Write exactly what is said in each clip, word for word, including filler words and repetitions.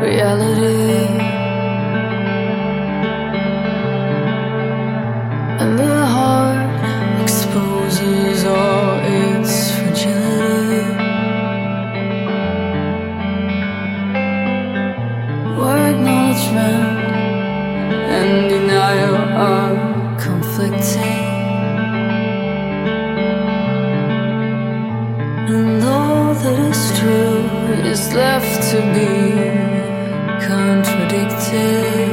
reality, and the heart exposes all its fragility. Where acknowledgement and denial are conflicting, and all that is true is left to be contradicted.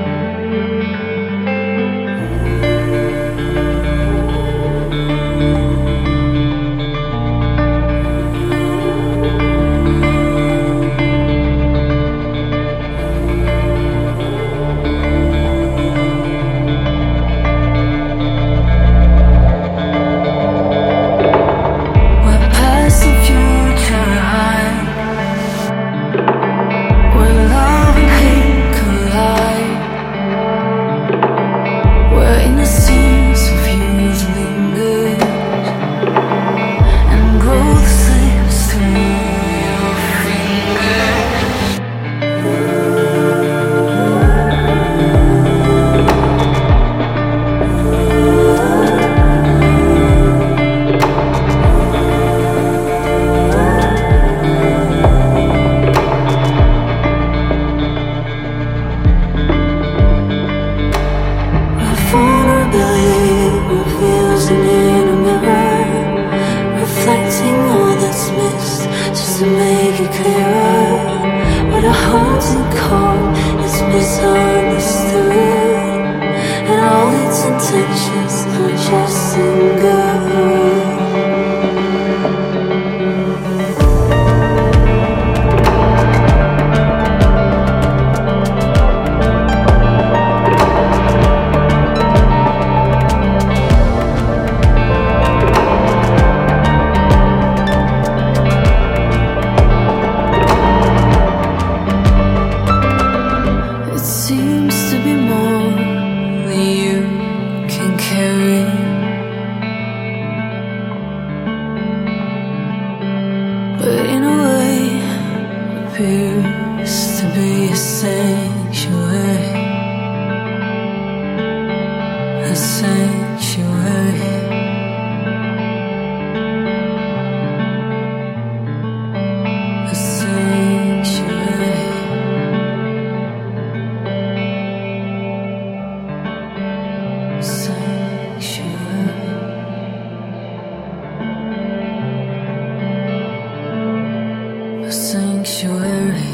Reveals an inner mirror, reflecting all that's missed, just to make it clearer. What our hearts and cold is misunderstood, and all its intentions are just and good. Seems to be more than you can carry, but in a way appears to be a sanctuary, a sanctuary. A sanctuary. Sanctuary. A sanctuary.